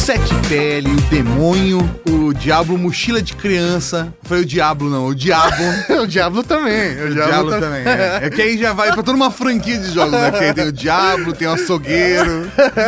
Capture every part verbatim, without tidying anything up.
Sete Pele, o Demônio, o Diablo Mochila de Criança. Foi o Diablo, não, o Diabo. O Diablo também. O, O Diablo, Diablo tá... também. É. é que aí já vai pra toda uma franquia de jogos, né? Porque tem o Diablo, tem o açougueiro.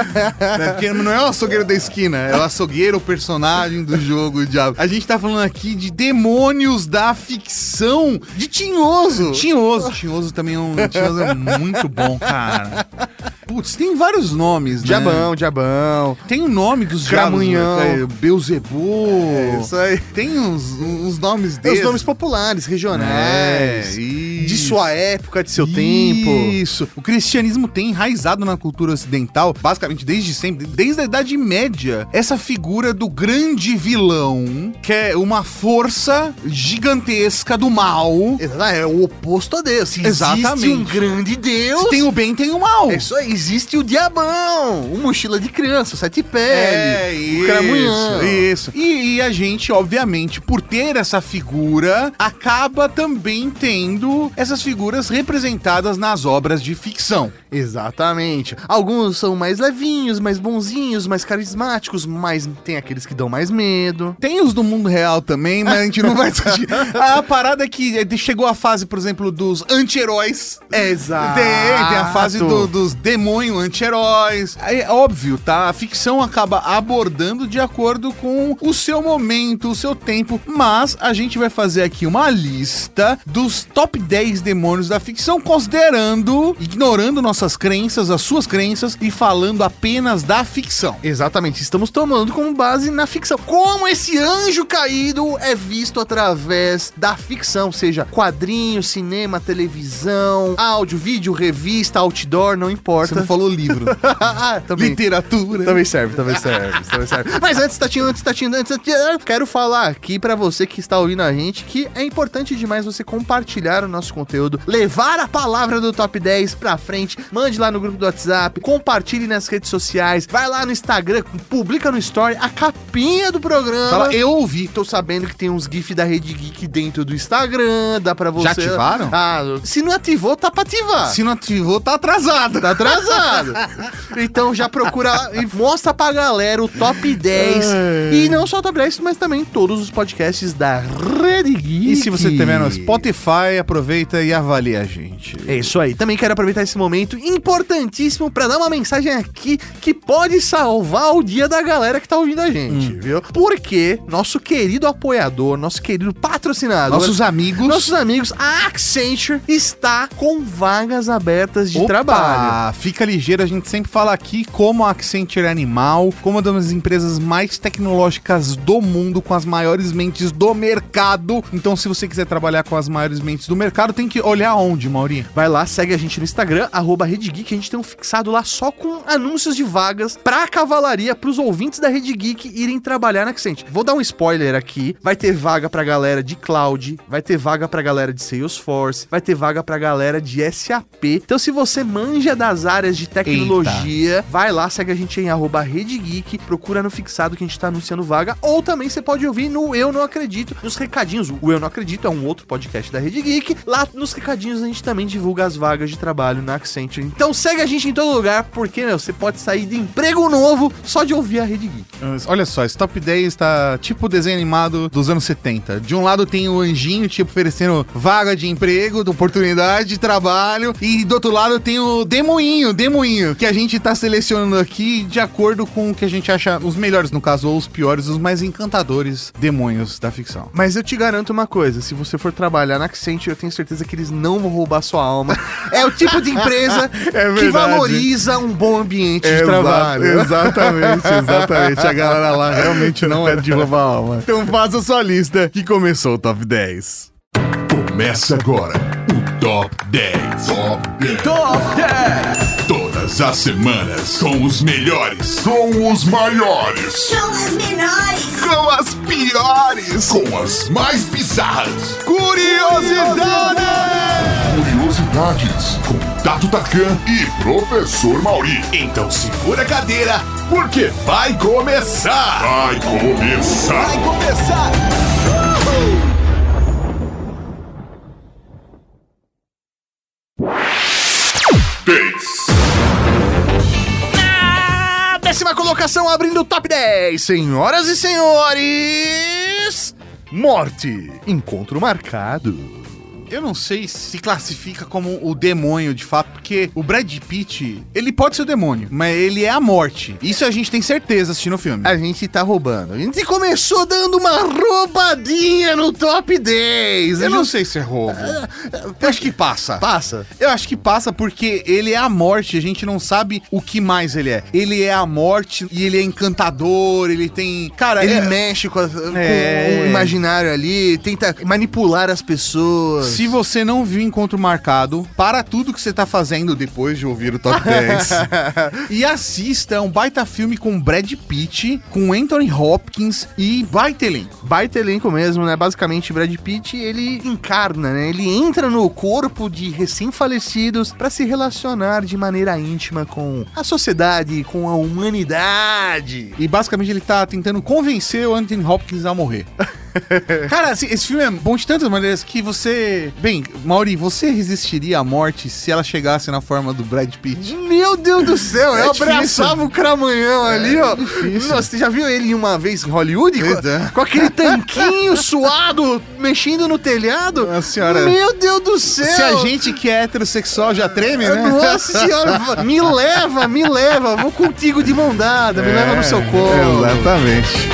Né? Porque não é o açougueiro da esquina, é o açougueiro, o personagem do jogo, o Diablo. A gente tá falando aqui de demônios da ficção. De Tinhoso. Tinhoso. Tinhoso também é um. Tinhoso é muito bom, cara. Putz, tem vários nomes, né? Diabão, Diabão. Tem o nome dos Cramunhão. diabos, né? Beelzebub. É, isso aí. Tem uns, uns nomes Tem deles. os nomes populares, regionais. É, de isso. sua época, de seu Isso. tempo. Isso. O cristianismo tem enraizado na cultura ocidental, basicamente desde sempre, desde a Idade Média, essa figura do grande vilão, que é uma força gigantesca do mal. É o oposto a Deus. Se Exatamente. existe um grande Deus... Se tem o bem, tem o mal. É isso aí, existe o Diabão, o Mochila de Criança, o Sete Pele, É, o Cramunhão. Isso. E, e a gente, obviamente, por ter essa figura, acaba também tendo essas figuras representadas nas obras de ficção. Exatamente. Alguns são mais levinhos, mais bonzinhos, mais carismáticos, mas tem aqueles que dão mais medo. Tem os do mundo real também, mas a gente não vai discutir. A parada é que chegou a fase, por exemplo, dos anti-heróis. Exato. Tem, tem a fase do, dos demônios anti-heróis. É óbvio, tá? A ficção acaba abordando de acordo com o seu momento, o seu tempo, mas a gente vai fazer aqui uma lista dos top dez demônios da ficção, considerando, ignorando nossas crenças, as suas crenças, e falando apenas da ficção. Exatamente, estamos tomando como base na ficção. Como esse anjo caído é visto através da ficção, seja quadrinho, cinema, televisão, áudio, vídeo, revista, outdoor, não importa. Você não falou livro. também. Literatura. Também serve, também serve, também serve. Mas antes, Tatinho, antes, Tatinho, antes, Tatinho, quero falar aqui pra você que está ouvindo a gente que é importante demais você compartilhar o nosso conteúdo, levar a palavra do Top dez pra frente, mande lá no grupo do WhatsApp, compartilhe nas redes sociais, vai lá no Instagram, publica no Story a capinha do programa. Fala, eu ouvi. Tô sabendo que tem uns GIFs da Rede Geek dentro do Instagram, dá pra você... Já ativaram? Ah, se não ativou, tá pra ativar. Se não ativou, tá atrasado. Tá atrasado. Então já procura e mostra pra galera o Top dez. É. E não só o Top dez, mas também todos os podcasts da Rede Geek. E se você estiver no Spotify, aproveita e avalia a gente. É isso aí. Também quero aproveitar esse momento importantíssimo pra dar uma mensagem aqui que pode salvar o dia da galera que tá ouvindo a gente, Hum. viu? Porque nosso querido apoiador, nosso querido patrocinador, Nossos amigos. nossos amigos, a Accenture está com vagas abertas de Opa, trabalho. Fica ligeiro, a gente sempre fala aqui como a Accenture é animal, como uma das empresas mais tecnológicas do mundo, com as maiores mentes do mercado. Então, se você quiser trabalhar com as maiores mentes do mercado, tem que olhar onde, Maurinho? Vai lá, segue a gente no Instagram, arroba Rede Geek, a gente tem um fixado lá só com anúncios de vagas pra cavalaria, pros ouvintes da Rede Geek irem trabalhar na Accenture. Vou dar um spoiler aqui, vai ter vaga pra galera de Cloud, vai ter vaga pra galera de Salesforce, vai ter vaga pra galera de S A P. Então, se você manja das áreas de tecnologia, Eita. vai lá, segue a gente em arroba Rede Geek, procura no fixado que a gente tá anunciando vaga, ou também você pode ouvir no Eu Não Acredito, nos recadinhos. O Eu Não Acredito é um outro podcast da Rede Geek. Lá nos recadinhos a gente também divulga as vagas de trabalho na Accenture. Então segue a gente em todo lugar, porque, meu, você pode sair de emprego novo só de ouvir a Rede Geek. Olha só, esse Top dez tá tipo o desenho animado dos anos setenta. De um lado tem o anjinho, tipo, oferecendo vaga de emprego, de oportunidade de trabalho, e do outro lado tem o demoinho, demoinho, que a gente tá selecionando aqui de acordo com o que a gente acha os melhores, no caso, ou os piores, os mais encantadores demônios da ficção. Mas eu te garanto uma coisa, se você for trabalhar na Accenture, eu tenho certeza que eles não vão roubar sua alma. É o tipo de empresa É que valoriza um bom ambiente de Exa- trabalho. Exatamente, exatamente. A galera lá realmente não é de roubar alma. Então faça sua lista que começou o Top dez. Começa agora o Top dez. Top dez. Top dez! Todas as semanas com os melhores, com os maiores, São as menores. com as piores, com as mais bizarras. Curiosidade! Curiosidades com Tato Tarkan e Professor Mauri. Então segura a cadeira, porque vai começar! Vai começar! Vai começar! dez. décima colocação, abrindo o top dez. Senhoras e senhores... Morte. Encontro marcado. Eu não sei se classifica como o demônio, de fato, porque o Brad Pitt, ele pode ser o demônio, mas ele é a morte. Isso a gente tem certeza assistindo o filme. A gente tá roubando. A gente começou dando uma roubadinha no top dez. Eu não sei se é roubo. Eu acho que passa. Passa? Eu acho que passa porque ele é a morte, a gente não sabe o que mais ele é. Ele é a morte e ele é encantador, ele tem... Cara, ele é... mexe com, a, com é... o imaginário ali, tenta manipular as pessoas. Se você não viu Encontro Marcado, para tudo que você tá fazendo depois de ouvir o top dez e assista, é um baita filme com Brad Pitt, com Anthony Hopkins e baita elenco. Baita elenco mesmo, né? Basicamente, Brad Pitt, ele encarna, né? Ele entra no corpo de recém-falecidos para se relacionar de maneira íntima com a sociedade, com a humanidade. E basicamente ele tá tentando convencer o Anthony Hopkins a morrer. Cara, assim, esse filme é bom de tantas maneiras que você... Bem, Mauri, você resistiria à morte se ela chegasse na forma do Brad Pitt? Meu Deus do céu, é eu difícil. Abraçava o cramanhão é, ali, ó. Difícil. Nossa, você já viu ele uma vez em Hollywood? Com, é. com aquele tanquinho suado, mexendo no telhado? Nossa senhora. Meu Deus do céu. Se a gente que é heterossexual já treme, né? Nossa senhora, me leva, me leva. Vou contigo de mão dada, me é, leva no seu colo. Exatamente.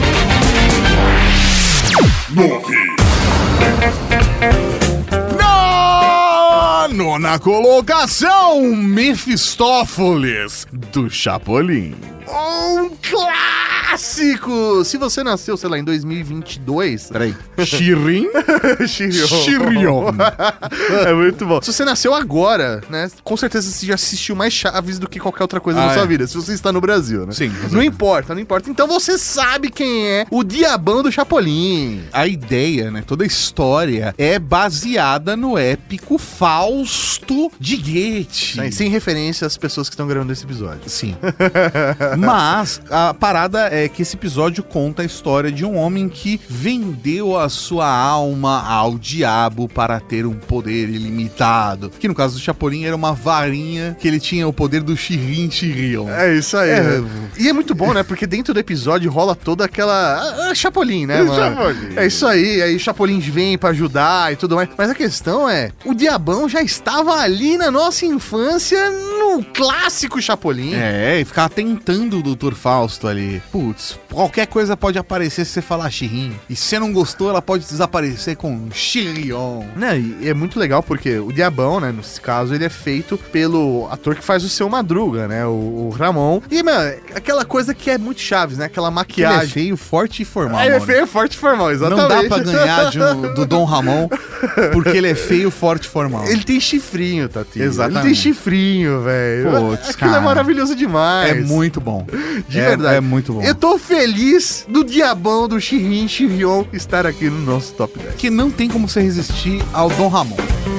Na nona colocação, Mefistófeles, do Chapolin. Um clássico! Se você nasceu, sei lá, em dois mil e vinte e dois... Peraí. Shirin? Shirion. É muito bom. Se você nasceu agora, né? Com certeza você já assistiu mais Chaves do que qualquer outra coisa ah, na sua é. vida. Se você está no Brasil, né? Sim. Não importa, não importa. Então você sabe quem é o Diabão do Chapolin. A ideia, né? Toda a história é baseada no épico Fausto de Goethe. Sem, sem referência às pessoas que estão gravando esse episódio. Sim. Mas a parada é que esse episódio conta a história de um homem que vendeu a sua alma ao diabo para ter um poder ilimitado. Que no caso do Chapolin era uma varinha que ele tinha o poder do Shirin Shirion. É isso aí. É. Né? E é muito bom, né? Porque dentro do episódio rola toda aquela... Ah, Chapolin, né, mano? Chapolin. É isso aí. Aí Chapolin vem pra ajudar e tudo mais. Mas a questão é, o Diabão já estava ali na nossa infância no clássico Chapolin. É, e ficava tentando o doutor Fausto ali. Putz, qualquer coisa pode aparecer se você falar Shirin. E se você não gostou, ela pode desaparecer com Shirion. Né, e é muito legal porque o Diabão, né, nesse caso, ele é feito pelo ator que faz o Seu Madruga, né, o, o Ramon. E, mano, aquela coisa que é muito Chaves, né, aquela maquiagem. Ele é feio, forte e formal. Ele é feio, forte e formal, exatamente. Não dá pra ganhar de um, do Dom Ramon porque ele é feio, forte e formal. Ele tem chifrinho, Tati. Exatamente. Ele tem chifrinho, velho. Putz, Aquilo cara. é maravilhoso demais. É muito bom. De é, verdade. É muito bom. Eu tô feliz do Diabão, do Shirin Shirion estar aqui no nosso top dez. Que não tem como você resistir ao Dom Ramon.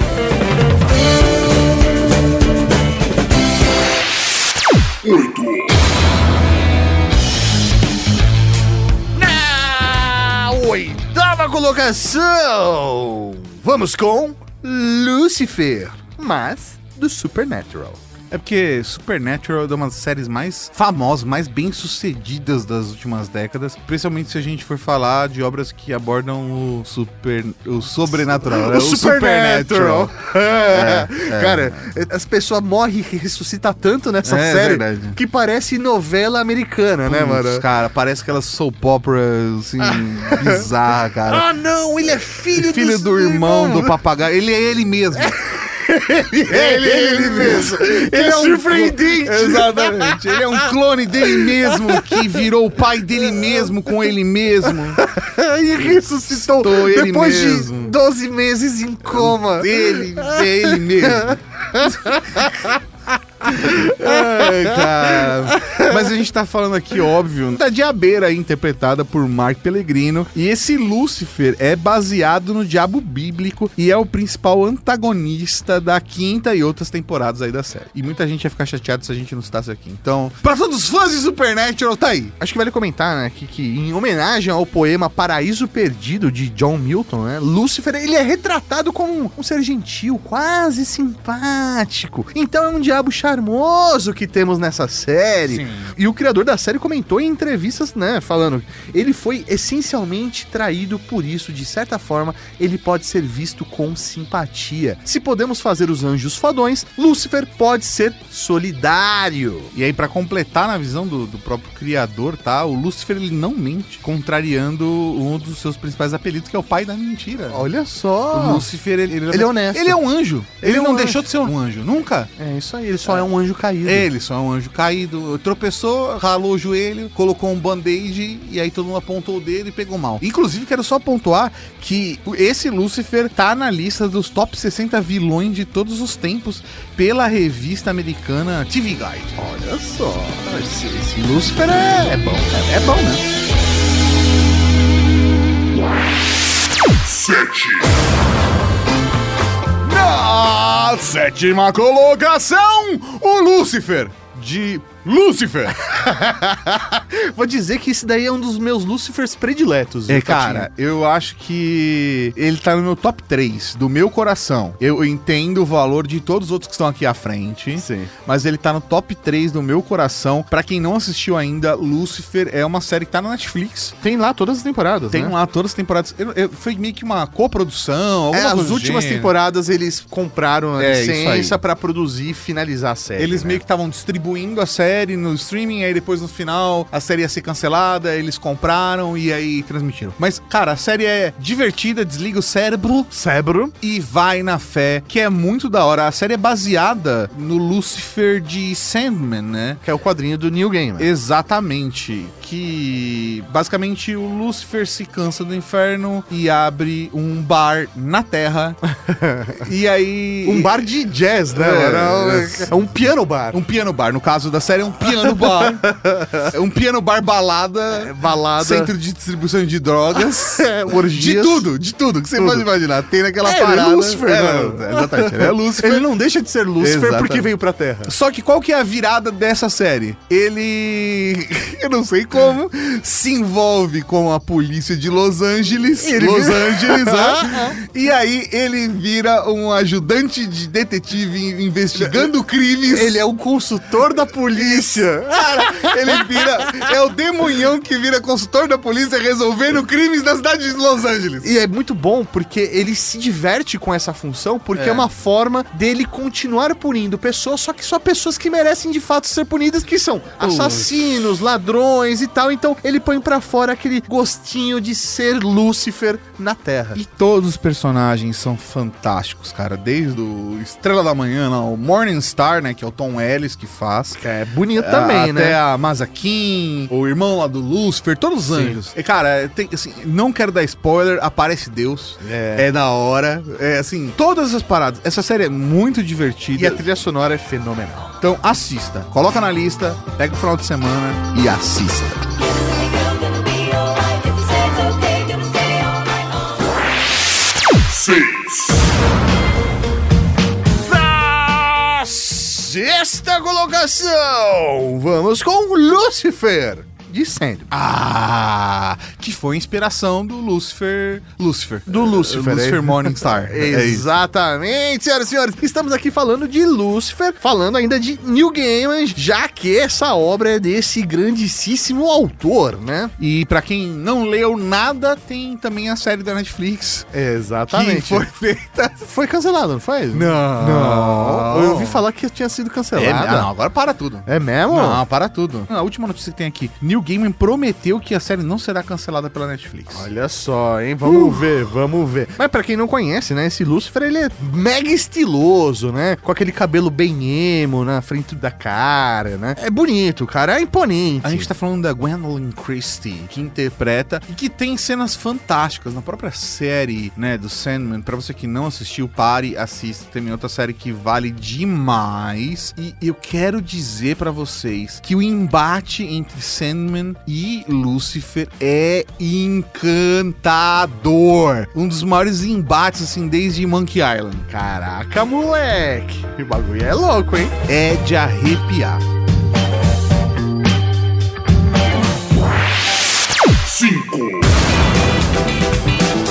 Oito. Na oitava colocação, vamos com Lucifer, mas do Supernatural. É porque Supernatural é uma das séries mais famosas, mais bem-sucedidas das últimas décadas, principalmente se a gente for falar de obras que abordam o super, o sobrenatural, o, né? o Supernatural. É, é. Cara, as pessoas morrem e ressuscitam tanto nessa é, série verdade. Que parece novela americana, Puts, né, mano? Cara, parece aquelas soap operas, assim, bizarra, cara. Ah, não, ele é filho, filho do, do irmão do papagaio, ele é ele mesmo. Ele, ele, ele mesmo. Ele é, é um surpreendente. Clone. Exatamente. Ele é um clone dele mesmo que virou o pai dele mesmo com ele mesmo. E ressuscitou ele depois mesmo. de doze meses em coma. Ele, é ele mesmo. Ai, cara. Mas a gente tá falando aqui, óbvio, da Diabeira, interpretada por Mark Pellegrino. E esse Lúcifer é baseado no diabo bíblico e é o principal antagonista da quinta e outras temporadas aí da série. E muita gente ia ficar chateado se a gente não citasse aqui. Então, pra todos os fãs de Supernatural, tá aí. Acho que vale comentar, né, que, que em homenagem ao poema Paraíso Perdido, de John Milton, né, Lúcifer, ele é retratado como um ser gentil, quase simpático. Então é um diabo charmoso que temos nessa série. Sim. E o criador da série comentou em entrevistas, né, falando, ele foi essencialmente traído por isso, de certa forma, ele pode ser visto com simpatia. Se podemos fazer os anjos fodões, Lúcifer pode ser solidário. E aí, pra completar na visão do, do próprio criador, tá? O Lúcifer, ele não mente, contrariando um dos seus principais apelidos, que é o pai da mentira. Olha só. O Lúcifer, ele, ele, ele é honesto. Ele é um anjo. Ele, ele é um não anjo. deixou de ser um anjo, nunca. É isso aí, ele só é, é um anjo caído. Ele só é um anjo caído. Tropeçou, ralou o joelho, colocou um band-aid e aí todo mundo apontou o dedo e pegou mal. Inclusive, quero só pontuar que esse Lúcifer tá na lista dos top sessenta vilões de todos os tempos pela revista americana T V Guide. Olha só. Esse, esse Lúcifer é, é bom. É, é bom, né? Sete. Na sétima colocação, o Lúcifer de Lúcifer. Vou dizer que esse daí é um dos meus Lúcifers prediletos. É, cara, eu acho que ele tá no meu top três, do meu coração. Eu entendo o valor de todos os outros que estão aqui à frente. Sim. Mas ele tá no top três do meu coração. Pra quem não assistiu ainda, Lúcifer é uma série que tá na Netflix. Tem lá todas as temporadas, Tem né? lá todas as temporadas. Eu, eu, foi meio que uma coprodução, alguma É, coisa as do últimas gênero. temporadas eles compraram a É, isso licença aí. pra produzir e finalizar a série. Eles né? meio que estavam distribuindo a série no streaming, aí depois no final a série ia ser cancelada, eles compraram e aí transmitiram. Mas, cara, a série é divertida, desliga o cérebro, cérebro e vai na fé, que é muito da hora. A série é baseada no Lucifer de Sandman, né? Que é o quadrinho do Neil Gaiman. Exatamente. Que basicamente o Lúcifer se cansa do inferno e abre um bar na Terra. E aí. Um bar de jazz, né? É, Era- é um piano bar. Um piano bar. No caso da série, é um piano bar. É um piano bar balada. balada. Centro de distribuição de drogas. É, orgias. De tudo, de tudo que você Tudo. pode imaginar. Tem naquela É, ele é parada. Lúcifer, é, né? não, exatamente. Ele é Lúcifer. Ele não deixa de ser Lúcifer Exatamente. porque veio pra Terra. Só que qual que é a virada dessa série? Ele, eu não sei como, se envolve com a polícia de Los Angeles. E ele Los vira- Angeles, né? E aí ele vira um ajudante de detetive investigando crimes. Ele é o consultor da polícia. Cara, ele vira, é o demonhão que vira consultor da polícia resolvendo crimes na cidade de Los Angeles. E é muito bom porque ele se diverte com essa função, porque é, É. uma forma dele continuar punindo pessoas, só que só pessoas que merecem de fato ser punidas, que são assassinos, ladrões e tal. Então ele põe pra fora aquele gostinho de ser Lúcifer na Terra. E todos os personagens são fantásticos, cara. Desde o Estrela da Manhã, não, o Morning Star, né, que é o Tom Ellis que faz. É bonito também, até né? a Mazakin, o irmão lá do Lúcifer, todos os Sim. anjos. E, cara, tem, assim, não quero dar spoiler, aparece Deus. É. É da hora. É assim, todas as paradas. Essa série é muito divertida. E a trilha sonora é fenomenal. Então assista. Coloca na lista, pega o final de semana e assista. Seis. Na sexta colocação, vamos com Lúcifer de Sandman. Ah, que foi inspiração do Lúcifer. Lúcifer. Do Lúcifer, Lúcifer é. Morningstar. É isso. Exatamente, senhoras e senhores. Estamos aqui falando de Lúcifer, falando ainda de Neil Gaiman, já que essa obra é desse grandíssimo autor, né? E pra quem não leu nada, tem também a série da Netflix. Exatamente. Que foi feita. Foi cancelado, não foi? Não. Não. Eu ouvi falar que tinha sido É, cancelada. ah, não, agora para tudo. É mesmo? Não, para tudo. A última notícia que tem aqui. Neil Gaiman prometeu que a série não será cancelada pela Netflix. Olha só, hein? Vamos ver, vamos ver. Mas pra quem não conhece, né? Esse Lúcifer, ele é mega estiloso, né? Com aquele cabelo bem emo na frente da cara, né? É bonito, cara. É imponente. A gente tá falando da Gwendolyn Christie, que interpreta e que tem cenas fantásticas na própria série, né, do Sandman. Pra você que não assistiu, pare, assista. Tem outra série que vale demais. E eu quero dizer pra vocês que o embate entre Sandman e Lúcifer é encantador. Um dos maiores embates, assim, desde Monkey Island. Caraca, moleque. O bagulho é louco, hein? É de arrepiar. Cinco.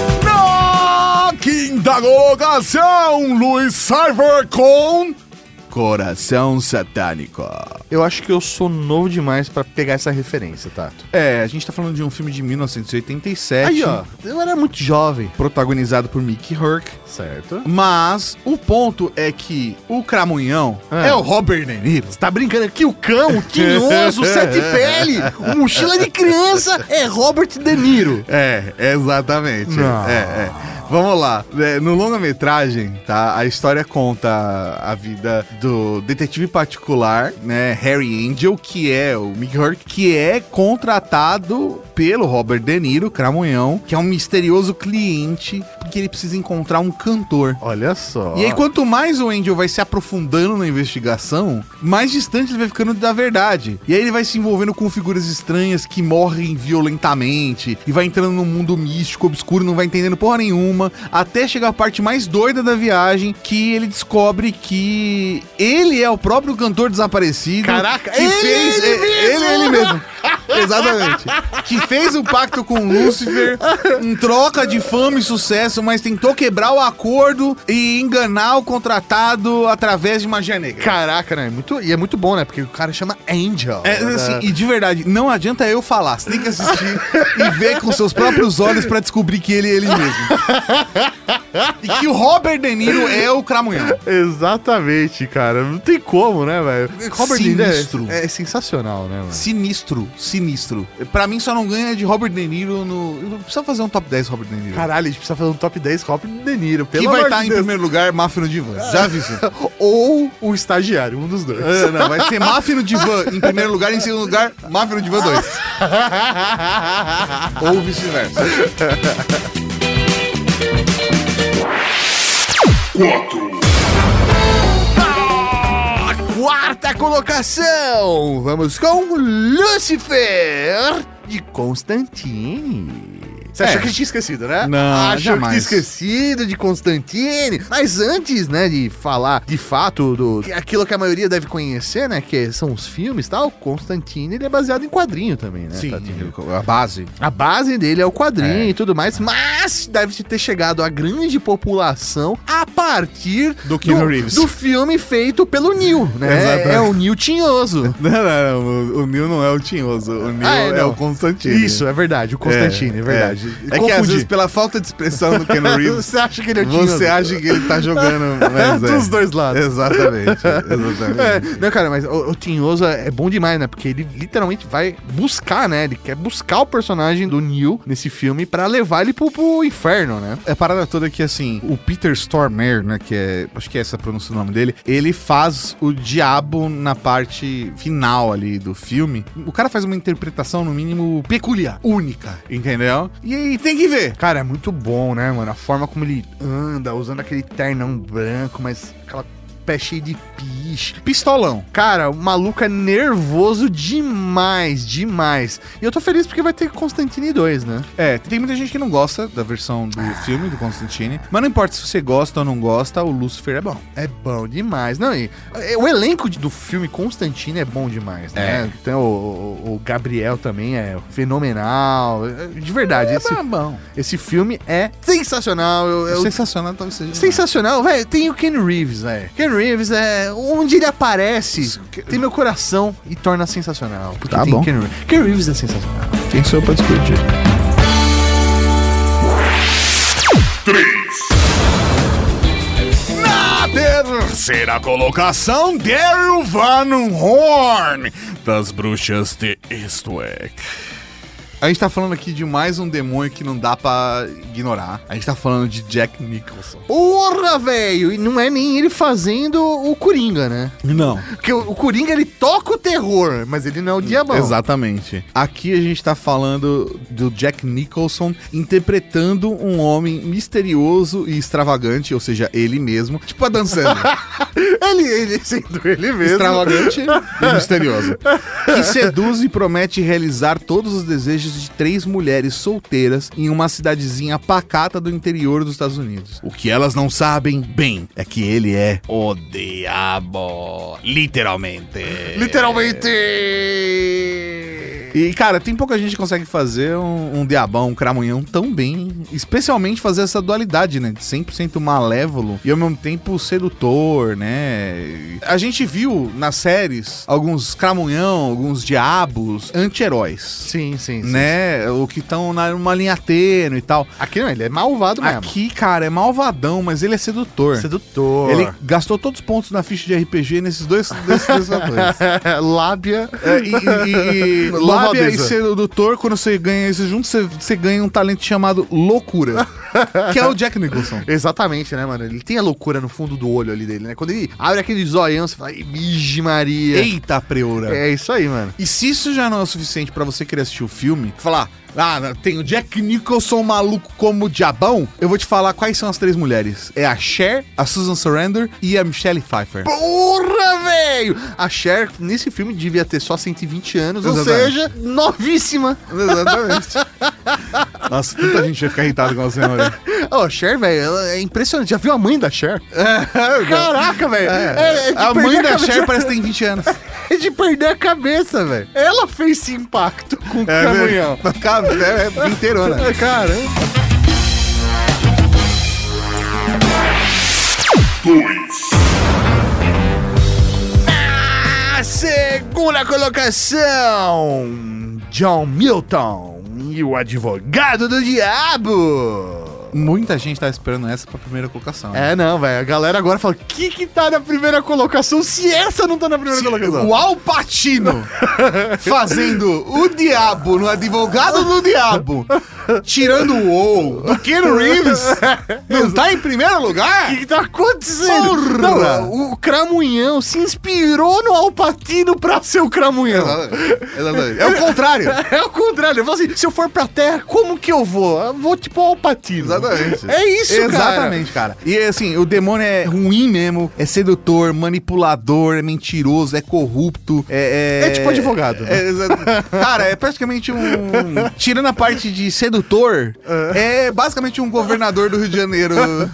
Na quinta colocação, Luiz Sarver com Coração Satânico. Eu acho que eu sou novo demais pra pegar essa referência, Tato. É, a gente tá falando de um filme de mil novecentos e oitenta e sete. Aí, ó, eu era muito jovem. Protagonizado por Mickey Rourke. Certo. Mas o ponto é que o Cramunhão Ah. é o Robert De Niro. Você tá brincando aqui? O cão, o tinhoso, o sete pele, o mochila de criança é Robert De Niro. É, exatamente. Não. É, é. Vamos lá. É, no longa-metragem, tá? A história conta a vida do detetive particular, né? Harry Angel, que é o Mickey Rourke, que é contratado pelo Robert De Niro, Cramunhão, que é um misterioso cliente, porque ele precisa encontrar um cantor. Olha só. E aí, quanto mais o Angel vai se aprofundando na investigação, mais distante ele vai ficando da verdade. E aí ele vai se envolvendo com figuras estranhas que morrem violentamente, e vai entrando num mundo místico, obscuro, não vai entendendo porra nenhuma, até chegar a parte mais doida da viagem, que ele descobre que ele é o próprio cantor desaparecido. Caraca, que ele, fez... ele é, ele, ele mesmo. Exatamente. Que fez um pacto com Lúcifer em troca de fama e sucesso, mas tentou quebrar o acordo e enganar o contratado através de magia negra. Caraca, né? Muito, e é muito bom, né? Porque o cara chama Angel. É, assim, e de verdade, não adianta eu falar, você tem que assistir e ver com seus próprios olhos pra descobrir que ele é ele mesmo. E que o Robert De Niro é o Cramunhão. Exatamente, cara. Não tem como, né, velho? Robert De Niro Sinistro. é, é sensacional, né, mano? Sinistro, sinistro. Pra mim só não ganha de Robert De Niro no... Eu preciso fazer um top dez Robert De Niro. Caralho, a gente precisa fazer um top dez Robert De Niro. Que Pelo vai amor estar de em Deus. primeiro lugar, Máfia no Divã. Já aviso. Ou o estagiário, um dos dois. Ah, não, vai ser Máfia no Divã em primeiro lugar, em segundo lugar, Máfia no Divã dois. Ou vice-versa. quatro. Quarta colocação, vamos com Lúcifer de Constantine. Você achou É. que eu tinha esquecido, né? Não, Achou jamais. que tinha esquecido de Constantine. Mas antes, né, de falar de fato do que- aquilo que a maioria deve conhecer, né, que são os filmes e tal, Constantine, ele é baseado em quadrinho também, né? Sim, Tatinho? a base. A base dele é o quadrinho e tudo mais, mas deve ter chegado à grande população a partir Do Keanu Reeves. do filme feito pelo Neil, né? Exatamente. É o Neil Tinhoso. Não, não, não, o, o Neil não é o Tinhoso, o Neil Ah, é, é, não. o Constantine. Isso, é verdade, o Constantine, é, verdade. É, que às vezes, pela falta de expressão do Keanu Reeves, Você acha que ele é o Tinhoso? você acha que ele tá jogando... Mas é. Dos dois lados. Exatamente, exatamente. É, não, cara, mas o, o Tinhoso é bom demais, né? Porque ele literalmente vai buscar, né? Ele quer buscar o personagem do Neil nesse filme pra levar ele pro, pro inferno, né? A parada toda é que, assim, o Peter Stormare, né, que é, acho que é essa a pronúncia do nome dele, ele faz o diabo na parte final ali do filme. O cara faz uma interpretação, no mínimo, peculiar, única, entendeu? E aí tem que ver. Cara, é muito bom, né, mano? A forma como ele anda, usando aquele ternão branco, mas aquela pé cheio de piche. Pistolão. Cara, o maluco é nervoso demais, demais. E eu tô feliz porque vai ter Constantine dois, né? É, tem muita gente que não gosta da versão do filme, do Constantine, mas não importa se você gosta ou não gosta, o Lúcifer é bom. É bom demais. Não, e, e o elenco de- do filme Constantine é bom demais, né? É. Então, o, o- o Gabriel também é fenomenal. É, De verdade, esse, É bom. esse filme é sensacional. Eu, eu- Sensacional talvez seja. Sensacional, velho. Tem o Ken Reeves, velho. Ken Reeves é. Onde ele aparece, tem meu coração e torna sensacional. Porque Tá tem bom. Ken Reeves. Ken Reeves é sensacional. Quem sou eu pra discutir? Na terceira colocação, Daryl Van Horn, das Bruxas de Eastwick. A gente tá falando aqui de mais um demônio que não dá pra ignorar. A gente tá falando de Jack Nicholson. Porra, velho! E não é nem ele fazendo o Coringa, né? Não. Porque o, o Coringa, ele toca o terror, mas ele não é o diabão. Exatamente. Aqui a gente tá falando do Jack Nicholson interpretando um homem misterioso e extravagante, ou seja, ele mesmo, tipo a Dan Sandler. ele, ele sendo ele mesmo. Extravagante e misterioso. Que seduz e promete realizar todos os desejos de três mulheres solteiras em uma cidadezinha pacata do interior dos Estados Unidos. O que elas não sabem, bem, é que ele é o diabo. Literalmente. Literalmente! E, cara, tem pouca gente que consegue fazer um, um diabão, um cramunhão tão bem. Especialmente fazer essa dualidade, né? De cem por cento malévolo e ao mesmo tempo sedutor, né? A gente viu nas séries alguns cramunhão, alguns diabos anti-heróis. Sim, sim, sim. Né? Sim. O que estão numa linha tênue e tal. Aqui não, ele é malvado mesmo. Aqui, cara, é malvadão, mas ele é sedutor. Sedutor. Ele gastou todos os pontos na ficha de R P G nesses dois, nesses dois fatores. Lábia. É, e, e, e lábia e sedutor, quando você ganha isso junto, você, você ganha um talento chamado loucura. Que é o Jack Nicholson. Exatamente, né, mano? Ele tem a loucura no fundo do olho ali dele, né? Quando ele abre aquele zoião, você fala, Vige Maria. Eita, preura. É isso aí, mano. E se isso já não é o suficiente pra você querer assistir o filme, falar, ah, tem o Jack Nicholson maluco como diabão, eu vou te falar quais são as três mulheres. É a Cher, a Susan Sarandon e a Michelle Pfeiffer. Porra, velho! A Cher, nesse filme, devia ter só cento e vinte anos, Exatamente. Ou seja, novíssima. Exatamente. Nossa, tanta gente vai ficar irritado com a senhora. Ô, oh, Cher, velho, ela é impressionante. Já viu a mãe da Cher? É, Caraca, velho. É. É, é a mãe da cabeça. Cher parece que tem vinte anos. É de perder a cabeça, velho. Ela fez esse impacto com o É, caminhão. É, é inteiro, né? Caramba. Na segunda colocação, John Milton e o advogado do diabo. Muita gente tá esperando essa pra primeira colocação. É, não, velho. A galera agora fala, o que que tá na primeira colocação se essa não tá na primeira Se, colocação? o Al Pacino fazendo o diabo no advogado do diabo, tirando o O do Keanu Reeves, não tá em primeiro lugar? O que que tá acontecendo? Porra! Não, o Cramunhão se inspirou no Al Pacino pra ser o Cramunhão. Exatamente. É o contrário. É o contrário. Eu falo assim, se eu for pra terra, como que eu vou? Eu vou tipo Al Pacino. Exatamente. É isso, cara. Exatamente, cara. E assim, o demônio é ruim mesmo, é sedutor, manipulador, é mentiroso, é corrupto, é... É, é tipo advogado. É, é, cara, é praticamente um... Tirando a parte de sedutor, é basicamente um governador do Rio de Janeiro.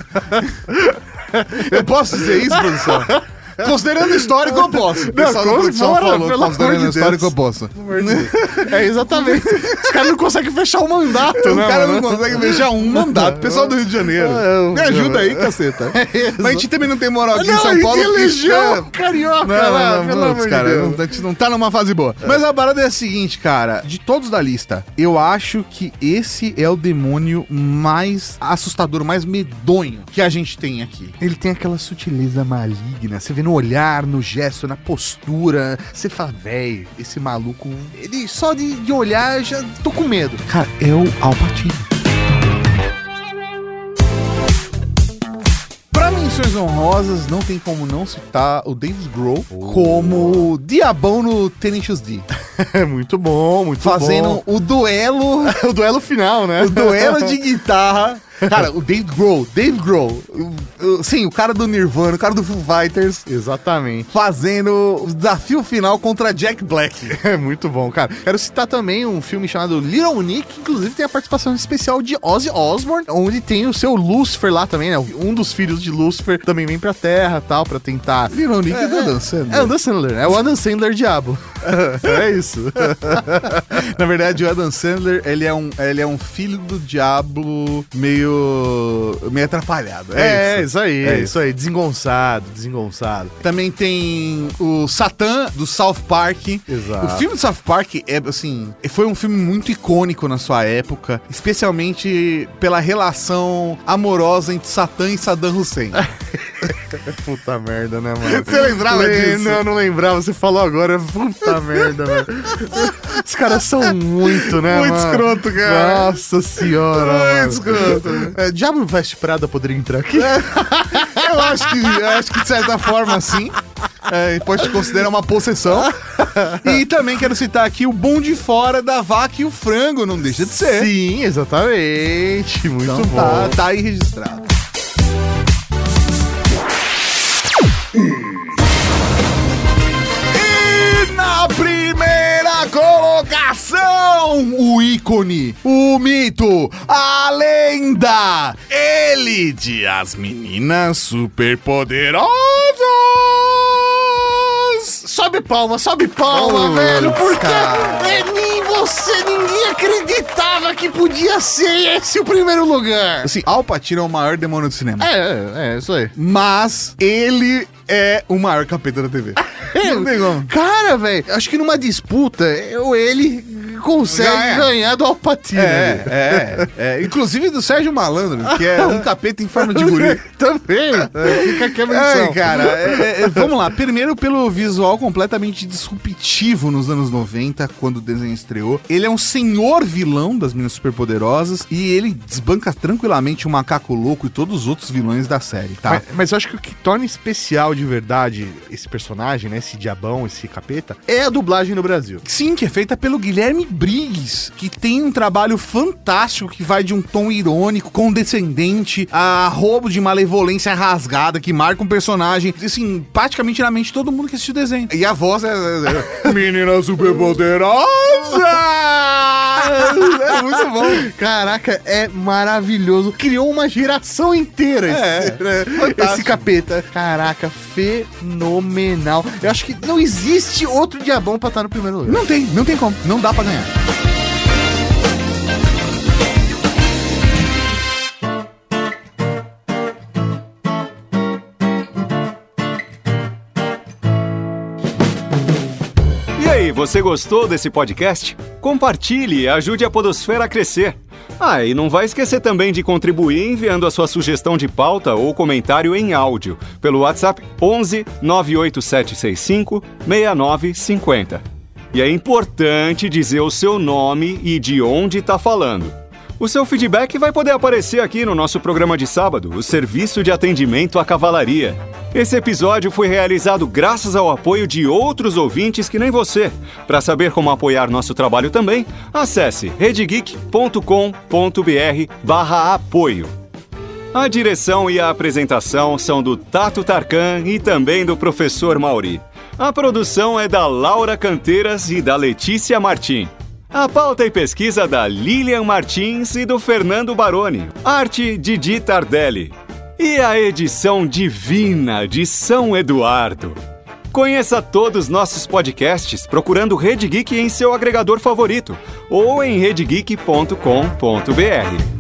Eu posso dizer isso, produção? Considerando o histórico, eu posso. O pessoal da produção falou, considerando o histórico, eu posso. É, exatamente. Os caras não conseguem fechar o mandato, O né, cara mano? não consegue fechar um mandato. Pessoal do Rio de Janeiro, me ajuda aí, caceta. Mas a gente também não tem moral aqui em São Paulo. Não, elegeu carioca Não, lá, não, pelo não, amor de cara, Deus. não, a gente não tá numa fase boa. Mas a parada é a seguinte, cara. De todos da lista, eu acho que esse é o demônio mais assustador, mais medonho que a gente tem aqui. Ele tem aquela sutileza maligna. Você vê no olhar, no gesto, na postura. Você fala, velho, esse maluco... Ele só de, de olhar, já tô com medo. Cara, é o Al Pacino. Pra menções honrosas, não tem como não citar o David Grohl oh. como diabão no Tenacious D. É muito bom, muito Fazendo bom. o duelo... o duelo final, né? O duelo de guitarra. Cara, o Dave Grohl, Dave Grohl, o, o, sim, o cara do Nirvana, o cara do Foo Fighters. Exatamente. Fazendo o desafio final contra Jack Black. É muito bom, cara. Quero citar também um filme chamado Little Nick, que inclusive tem a participação especial de Ozzy Osbourne, onde tem o seu Lucifer lá também, né? Um dos filhos de Lucifer também vem pra Terra e tal, pra tentar... Little Nick é, é do Adam Sandler. É o Adam Sandler, é o Adam Sandler diabo. É isso. Na verdade, o Adam Sandler, ele é um, ele é um filho do diabo meio... meio atrapalhado. É, É, isso, isso aí, é isso. isso aí. Desengonçado, desengonçado. Também tem o Satã, do South Park. Exato. O filme do South Park, é assim, foi um filme muito icônico na sua época, especialmente pela relação amorosa entre Satã e Saddam Hussein. Puta merda, né, mano? Você lembrava Le... disso? Não, não lembrava. Você falou agora. Puta merda, velho. Os caras são muito, né, Muito mano? escroto, cara. Nossa senhora, Muito mano. escroto. É, Diabo Veste Prada poderia entrar aqui? Eu acho que, eu acho que de certa forma, sim. É, pode considerar uma possessão. E também quero citar aqui o bom de fora da vaca e o frango, não deixa de ser. Sim, exatamente. Muito Então bom. tá, tá aí registrado. E na primeira colocação, o ícone, o mito, a lenda, ele de As Meninas Superpoderosas. Sobe palma, sobe palma, Oh, velho, porque cara. é nem podia ser esse o primeiro lugar. Assim, Al Pacino é o maior demônio do cinema. É, é, é isso aí. Mas ele é o maior capeta da T V. Não tem como. Cara, velho, acho que numa disputa, eu, ele consegue é. ganhar do Al Pacino. É, é, é. Inclusive do Sérgio Malandro, que é um capeta em forma de guri. Também. É, fica aqui a menção. Ai, cara, é, é, vamos lá. Primeiro pelo visual completamente disruptivo nos anos noventa, quando o desenho estreou. Ele é um senhor vilão das Meninas Superpoderosas e ele desbanca tranquilamente o Macaco Louco e todos os outros vilões da série, tá? Mas, mas eu acho que o que torna especial de verdade esse personagem, né, esse diabão, esse capeta, é a dublagem no Brasil. Sim, que é feita pelo Guilherme Briggs, que tem um trabalho fantástico que vai de um tom irônico, condescendente, a roubo de malevolência rasgada, que marca um personagem, assim, praticamente na mente de todo mundo que assistiu o desenho. E a voz é... é, é Menina Superpoderosa! É muito bom. Caraca, é maravilhoso. Criou uma geração inteira É, esse, é esse capeta. Caraca, fenomenal. Eu acho que não existe outro diabão pra estar no primeiro lugar. Não tem, não tem como. Não dá pra ganhar. E aí, você gostou desse podcast? Compartilhe e ajude a Podosfera a crescer. Ah, e não vai esquecer também de contribuir enviando a sua sugestão de pauta ou comentário em áudio pelo WhatsApp onze nove oito sete seis cinco seis nove cinco zero. E é importante dizer o seu nome e de onde está falando. O seu feedback vai poder aparecer aqui no nosso programa de sábado, o Serviço de Atendimento à Cavalaria. Esse episódio foi realizado graças ao apoio de outros ouvintes que nem você. Para saber como apoiar nosso trabalho também, acesse redegeek ponto com ponto br barra apoio. A direção e a apresentação são do Tato Tarkan e também do professor Mauri. A produção é da Laura Canteiras e da Letícia Martim. A pauta e pesquisa da Lilian Martins e do Fernando Baroni. Arte Didi Tardelli. E a edição divina de São Eduardo. Conheça todos os nossos podcasts procurando Rede Geek em seu agregador favorito ou em redegeek ponto com ponto br.